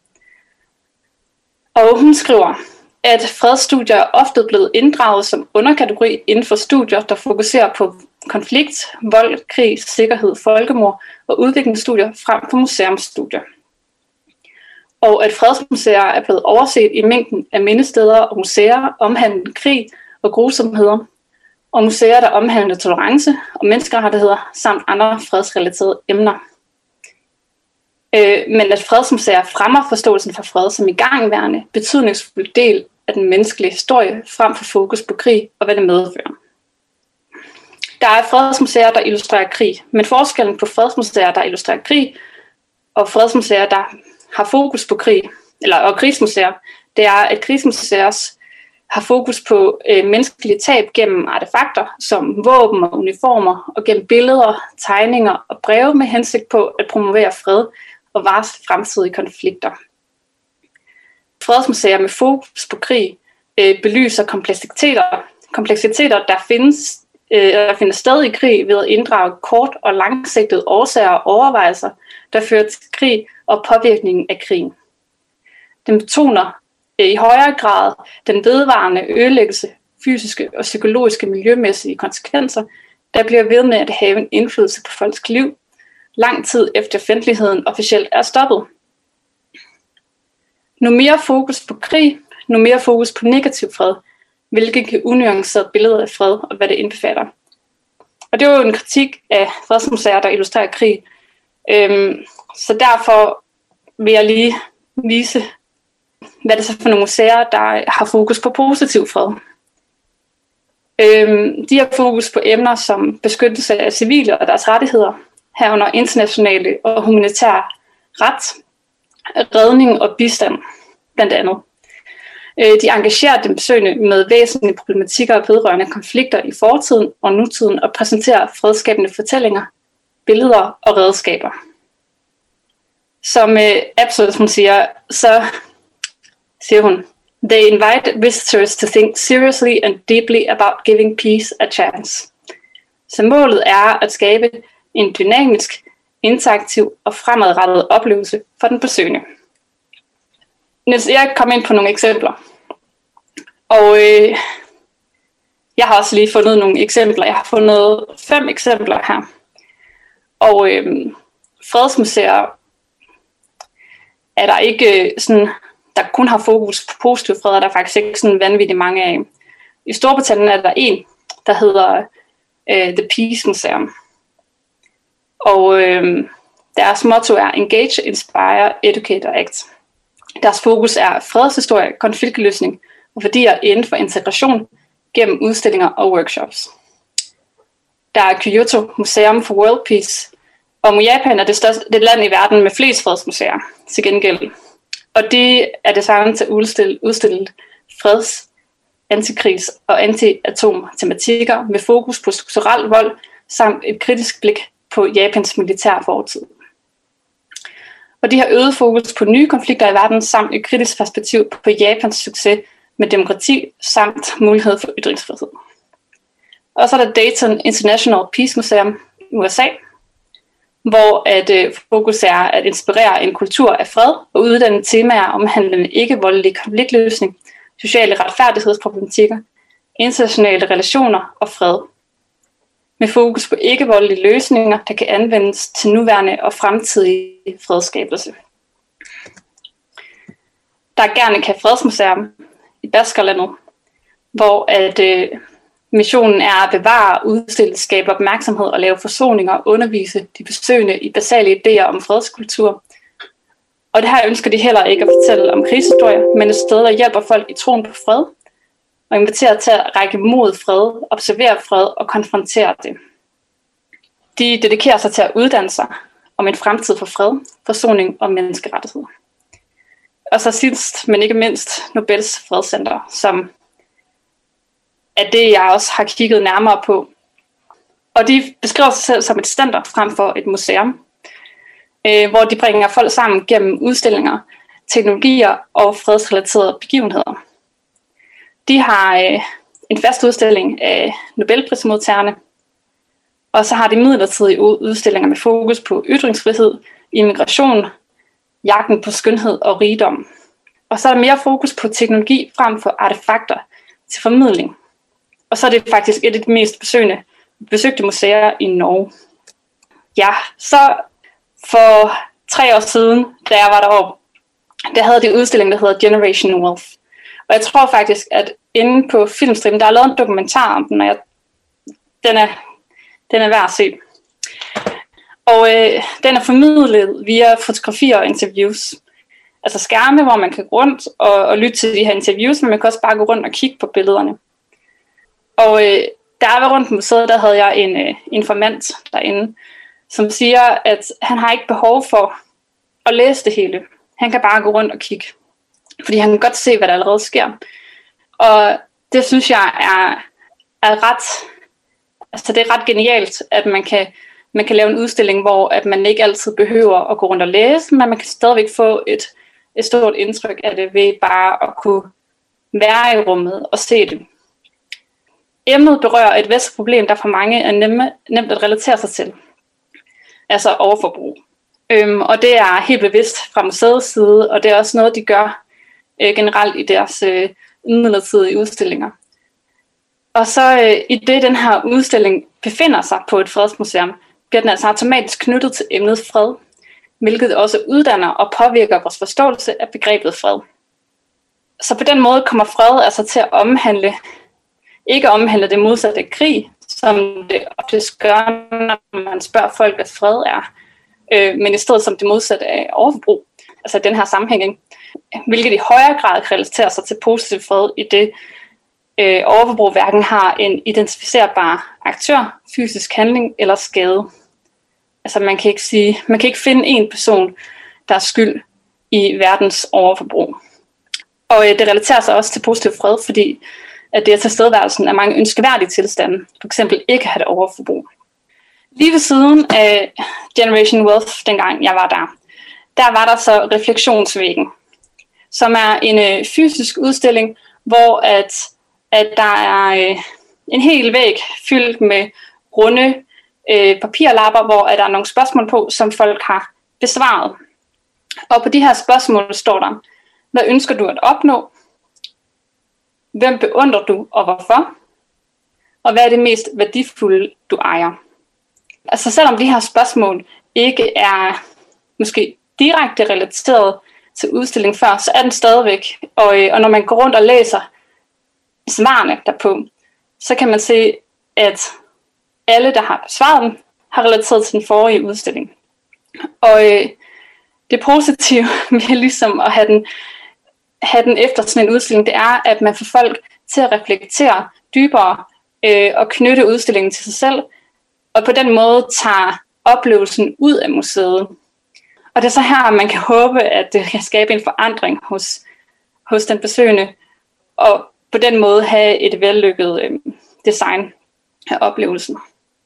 Og hun skriver, at fredsstudier er ofte blevet inddraget som underkategori inden for studier, der fokuserer på konflikt, vold, krig, sikkerhed, folkemord og udviklingsstudier frem for museumsstudier. og at fredsmuseer er blevet overset i mængden af mindesteder og museer omhandlende krig og grusomheder, og museer, der omhandler tolerance og menneskerettigheder samt andre fredsrelaterede emner. Øh, men at fredsmuseer fremmer forståelsen for fred som igangværende, betydningsfuld del af den menneskelige historie, frem for fokus på krig og hvad det medfører. Der er fredsmuseer, der illustrerer krig, men forskellen på fredsmuseer, der illustrerer krig, og fredsmuseer, der har fokus på krig, eller og krigsmuseer, det er, at krigsmuseer har fokus på øh, menneskelige tab gennem artefakter, som våben og uniformer, og gennem billeder, tegninger og breve med hensigt på at promovere fred og varsle fremtidige konflikter. Fredsmuseer med fokus på krig øh, belyser kompleksiteter, kompleksiteter der findes øh, der finder sted i krig ved at inddrage kort- og langsigtede årsager og overvejelser, der fører til krig og påvirkningen af krigen. Den betoner øh, i højere grad den vedvarende ødelæggelse, fysiske og psykologiske miljømæssige konsekvenser, der bliver ved med at have en indflydelse på folks liv, lang tid efter fjendtligheden officielt er stoppet. Nu mere fokus på krig, nu mere fokus på negativ fred, hvilket giver unuancerede billeder af fred og hvad det indbefatter. Og det er jo en kritik af fredsmuseer, der illustrerer krig. Øhm, så derfor vil jeg lige vise, hvad det er for nogle museer, der har fokus på positiv fred. Øhm, de har fokus på emner som beskyttelse af civile og deres rettigheder, herunder internationale og humanitære ret, redning og bistand, blandt andet. De engagerer dem besøgende med væsentlige problematikker vedrørende konflikter i fortiden og nutiden og præsenterer fredskabende fortællinger, billeder og redskaber. Som uh, Absalon siger, så siger hun, They invite visitors to think seriously and deeply about giving peace a chance. Så målet er at skabe en dynamisk, interaktiv og fremadrettet oplevelse for den besøgende. Niels Erik kom ind på nogle eksempler. Og øh, jeg har også lige fundet nogle eksempler. Jeg har fundet fem eksempler her. Og øh, fredsmuseer er der ikke sådan, der kun har fokus på positiv fred, og der er faktisk ikke sådan vanvittigt mange af. I Storbritannien er der en, der hedder øh, The Peace Museum. Og øh, deres motto er Engage, Inspire, Educate og Act. Deres fokus er fredshistorie, konfliktløsning og værdier inden for integration gennem udstillinger og workshops. Der er Kyoto Museum for World Peace, og Japan er det største det land i verden med flest fredsmuseer til gengæld. Og det er designet til at udstille, udstille freds, antikrigs og anti-atom-tematikker med fokus på strukturel vold samt et kritisk blik på Japans militære fortid. Og de har øget fokus på nye konflikter i verden samt et kritisk perspektiv på Japans succes med demokrati samt mulighed for ytringsfrihed. Og så er der Dayton International Peace Museum i U S A, hvor at, øh, fokus er at inspirere en kultur af fred og uddanne temaer omhandlende ikke-voldelig konfliktløsning, sociale retfærdighedsproblematikker, internationale relationer og fred. Med fokus på ikke-voldelige løsninger, der kan anvendes til nuværende og fremtidige fredskabelse. Der er Guernica Fredsmuseum i Baskerlandet, hvor at, øh, missionen er at bevare, udstille, skabe opmærksomhed og lave forsoninger og undervise de besøgende i basale idéer om fredskultur. Og det her ønsker de heller ikke at fortælle om krigshistorie, men et sted, der hjælper folk i troen på fred, og inviterer til at række mod fred, observere fred og konfrontere det. De dedikerer sig til at uddanne sig om en fremtid for fred, forsoning og menneskerettigheder. Og så sidst, men ikke mindst, Nobels Fredscenter, som er det, jeg også har kigget nærmere på. Og de beskriver sig selv som et center frem for et museum, øh, hvor de bringer folk sammen gennem udstillinger, teknologier og fredsrelaterede begivenheder. De har øh, en fast udstilling af Nobelprismodtagerne, og så har de midlertidige udstillinger med fokus på ytringsfrihed, immigration, jagten på skønhed og rigdom. Og så er der mere fokus på teknologi frem for artefakter til formidling. Og så er det faktisk et af de mest besøgende, besøgte museer i Norge. Ja, så for tre år siden, da jeg var deroppe, der havde de udstilling, der hedder Generation Wealth. Og jeg tror faktisk, at inde på Filmstriben, der er lavet en dokumentar om den, og jeg, den, er, den er værd at se. Og øh, den er formidlet via fotografier og interviews. Altså skærme, hvor man kan gå rundt og, og lytte til de her interviews, men man kan også bare gå rundt og kigge på billederne. Og øh, da jeg var rundt på museet, der havde jeg en øh, informant derinde, som siger, at han har ikke behov for at læse det hele. Han kan bare gå rundt og kigge. Fordi han kan godt se, hvad der allerede sker. Og det synes jeg er, er ret, altså det er ret genialt, at man kan, man kan lave en udstilling, hvor at man ikke altid behøver at gå rundt og læse, men man kan stadigvæk få et, et stort indtryk af det ved bare at kunne være i rummet og se det. Emnet berører et væsentligt problem, der for mange er nemme, nemt at relatere sig til. Altså overforbrug. Øhm, og det er helt bevidst fra museets side, og det er også noget, de gør øh, generelt i deres øh, midlertidige udstillinger. Og så øh, i det, den her udstilling befinder sig på et fredsmuseum, bliver den altså automatisk knyttet til emnet fred, hvilket også uddanner og påvirker vores forståelse af begrebet fred. Så på den måde kommer fred altså til at omhandle, ikke omhandle det modsatte af krig, som det oftest gør, når man spørger folk, hvad fred er, øh, men i stedet som det modsatte af overforbrug, altså den her sammenhæng, hvilket i højere grad relaterer sig til positiv fred, i det øh, overforbrug hverken har en identificerbar aktør, fysisk handling eller skade. Altså man kan ikke sige, man kan ikke finde en person, der er skyld i verdens overforbrug. Og øh, det relaterer sig også til positiv fred, fordi at det er tilstedeværelsen af mange ønskeværdige tilstande, for eksempel ikke at have det overforbrug. Lige ved siden af Generation Wealth, dengang jeg var der, der var der så Refleksionsvæggen, som er en øh, fysisk udstilling, hvor at, at der er øh, en hel væg fyldt med runde øh, papirlapper, hvor at der er nogle spørgsmål på, som folk har besvaret. Og på de her spørgsmål står der, hvad ønsker du at opnå? Hvem beundrer du, og hvorfor? Og hvad er det mest værdifulde, du ejer? Altså selvom de her spørgsmål ikke er måske direkte relateret til udstillingen før, så er den stadigvæk. Og, og når man går rundt og læser svarene derpå, så kan man se, at alle, der har besvaret dem, har relateret til den forrige udstilling. Og øh, det positive ved ligesom at have den, have den efter sådan en udstilling, det er, at man får folk til at reflektere dybere øh, og knytte udstillingen til sig selv, og på den måde tager oplevelsen ud af museet. Og det er så her, man kan håbe, at det kan skabe en forandring hos, hos den besøgende, og på den måde have et vellykket øh, design af oplevelsen.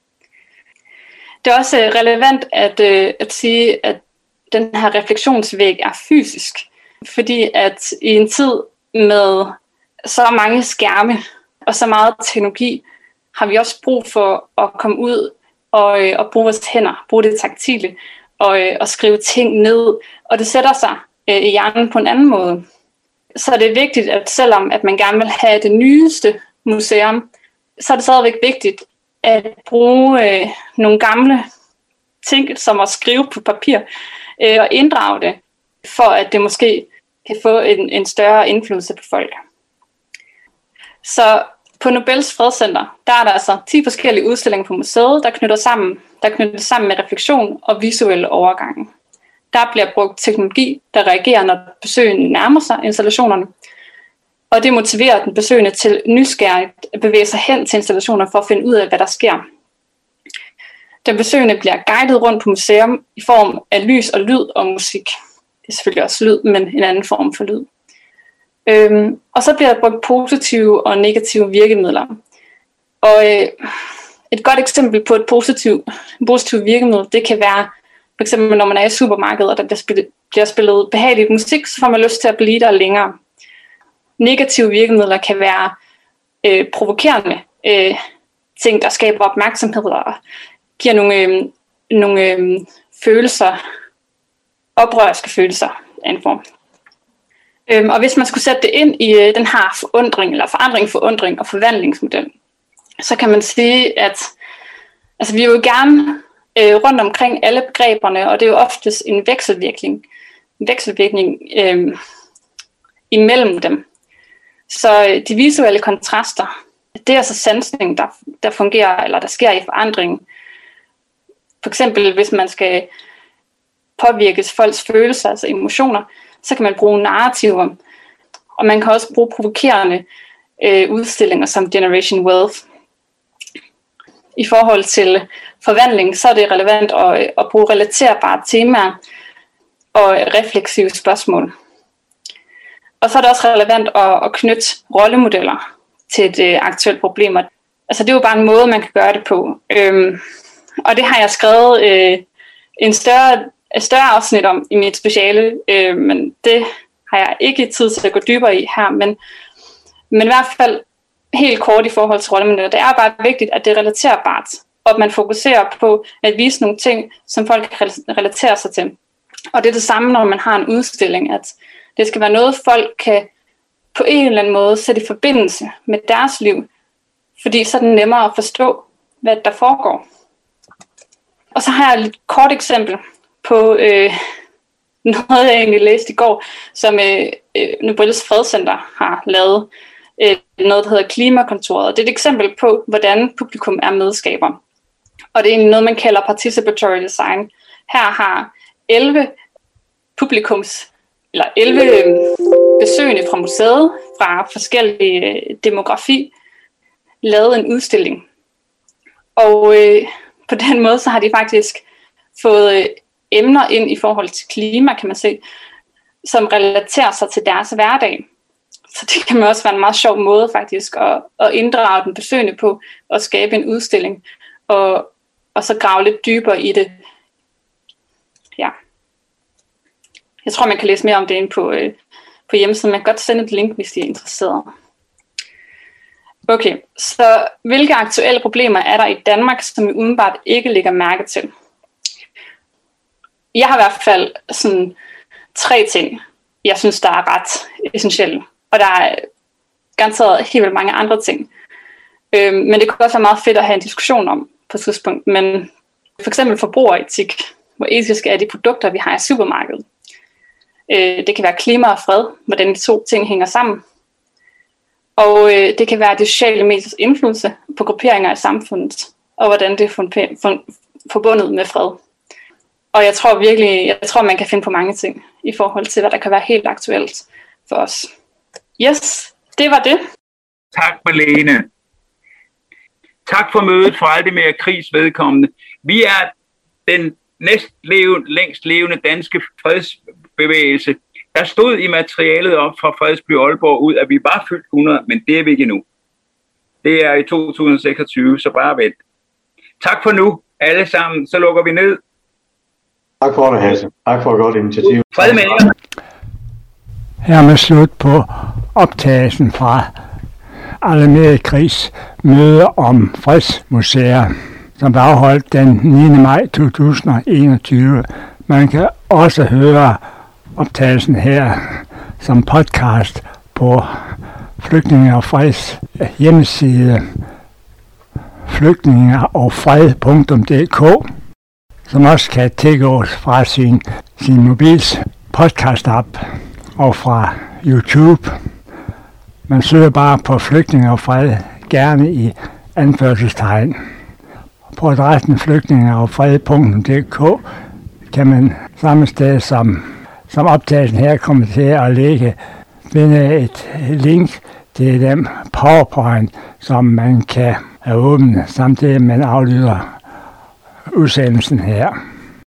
Det er også relevant at, øh, at sige, at den her refleksionsvæg er fysisk, fordi at i en tid med så mange skærme og så meget teknologi, har vi også brug for at komme ud og, og bruge vores hænder, bruge det taktile og, og skrive ting ned, og det sætter sig øh, i hjernen på en anden måde. Så er det vigtigt, at selvom at man gerne vil have det nyeste museum, så er det stadigvæk vigtigt at bruge øh, nogle gamle ting, som at skrive på papir, øh, og inddrage det, for at det måske kan få en, en større indflydelse på folk. Så på Nobels Fredscenter, der er der altså ti forskellige udstillinger på museet, der knytter sammen, der knytter sammen med refleksion og visuelle overgange. Der bliver brugt teknologi, der reagerer, når besøgende nærmer sig installationerne, og det motiverer den besøgende til nysgerrigt at bevæge sig hen til installationer for at finde ud af, hvad der sker. Den besøgende bliver guidet rundt på museum i form af lys og lyd og musik. Det er selvfølgelig også lyd, men en anden form for lyd. Øhm, og så bliver der brugt positive og negative virkemidler. Og øh, et godt eksempel på et positivt positiv virkemiddel, det kan være for eksempel når man er i supermarkedet, og der bliver spillet, bliver spillet behageligt musik, så får man lyst til at blive der længere. Negative virkemidler kan være øh, provokerende øh, ting, der skaber opmærksomhed og giver nogle, øh, nogle øh, følelser, oprørske følelser af en form. Øhm, og hvis man skulle sætte det ind i øh, den her forundring, eller forandring, forundring og forvandlingsmodel, så kan man sige, at altså, vi vil jo gerne øh, rundt omkring alle begreberne, og det er jo oftest en vekselvirkning. vekselvirkning øh, imellem dem. Så de visuelle kontraster, det er altså sansning, der, der fungerer, eller der sker i forandringen. For eksempel, hvis man skal påvirkes folks følelser, altså emotioner, så kan man bruge narrativer, og man kan også bruge provokerende øh, udstillinger som Generation Wealth. I forhold til forvandling, så er det relevant at, at bruge relaterbare temaer og refleksive spørgsmål. Og så er det også relevant at, at knytte rollemodeller til et øh, aktuelt problem. Altså det er jo bare en måde, man kan gøre det på. Øhm, og det har jeg skrevet øh, en større, et større afsnit om i mit speciale, øh, men det har jeg ikke tid til at gå dybere i her. Men, men i hvert fald helt kort i forhold til rollemodeller. Det er bare vigtigt, at det er relaterbart, og at man fokuserer på at vise nogle ting, som folk kan relatere sig til. Og det er det samme, når man har en udstilling, at det skal være noget, folk kan på en eller anden måde sætte i forbindelse med deres liv, fordi så er det nemmere at forstå, hvad der foregår. Og så har jeg et kort eksempel på øh, noget, jeg egentlig læste i går, som øh, Nobels Fredscenter har lavet, øh, noget, der hedder Klimakontoret. Og det er et eksempel på, hvordan publikum er medskaber. Og det er noget, man kalder participatory design. Her har elleve publikums, eller elleve besøgende fra museet, fra forskellige demografi, lavet en udstilling. Og øh, på den måde, så har de faktisk fået øh, emner ind i forhold til klima, kan man se, som relaterer sig til deres hverdag. Så det kan også være en meget sjov måde faktisk at, at inddrage den besøgende på, og skabe en udstilling, og, og så grave lidt dybere i det. Ja. Jeg tror, man kan læse mere om det inde på, øh, på hjemmesiden. Man kan godt sende et link, hvis de er interesserede. Okay, så hvilke aktuelle problemer er der i Danmark, som vi umiddelbart ikke lægger mærke til? Jeg har i hvert fald sådan tre ting, jeg synes, der er ret essentielle. Og der er garanteret helt vildt mange andre ting. Øhm, men det kan også være meget fedt at have en diskussion om på et tidspunkt. Men for eksempel forbrugeretik. Hvor etiske er de produkter, vi har i supermarkedet? Øh, det kan være klima og fred, hvordan de to ting hænger sammen. Og øh, det kan være de sociale mediers indflydelse på grupperinger i samfundet, og hvordan det er forbundet med fred. Og jeg tror virkelig, jeg tror, man kan finde på mange ting i forhold til, hvad der kan være helt aktuelt for os. Yes, det var det. Tak, Malene. Tak for mødet for alt det med krigs vedkommende. Vi er den næst levende, længst levende danske fredsbevægelse. Der stod i materialet op fra Fredsby Aalborg ud, at vi var fyldt hundrede, men det er vi ikke endnu. Det er i to tusind og seksogtyve, så bare vent. Tak for nu, alle sammen. Så lukker vi ned. Tak for det, Hasse. Tak for et godt initiativ. Fred med jer. Hermed slut på optagelsen fra Alarmeret Krigs møde om fredsmuseer, som var afholdt den niende maj to tusind og enogtyve. Man kan også høre optagelsen her som podcast på Flygtninge og Freds hjemmeside flygtninge og fred punktum d k, som også kan tilgås fra sin, sin mobils podcast-app og fra YouTube. Man søger bare på Flygtninge og Fred, gerne i anførselstegn. På adressen flygtninge og fred punktum d k kan man samme sted som, som optagelsen her kommer til at lægge, finde et link til den PowerPoint, som man kan åbne samtidig med man aflyder udsendelsen her.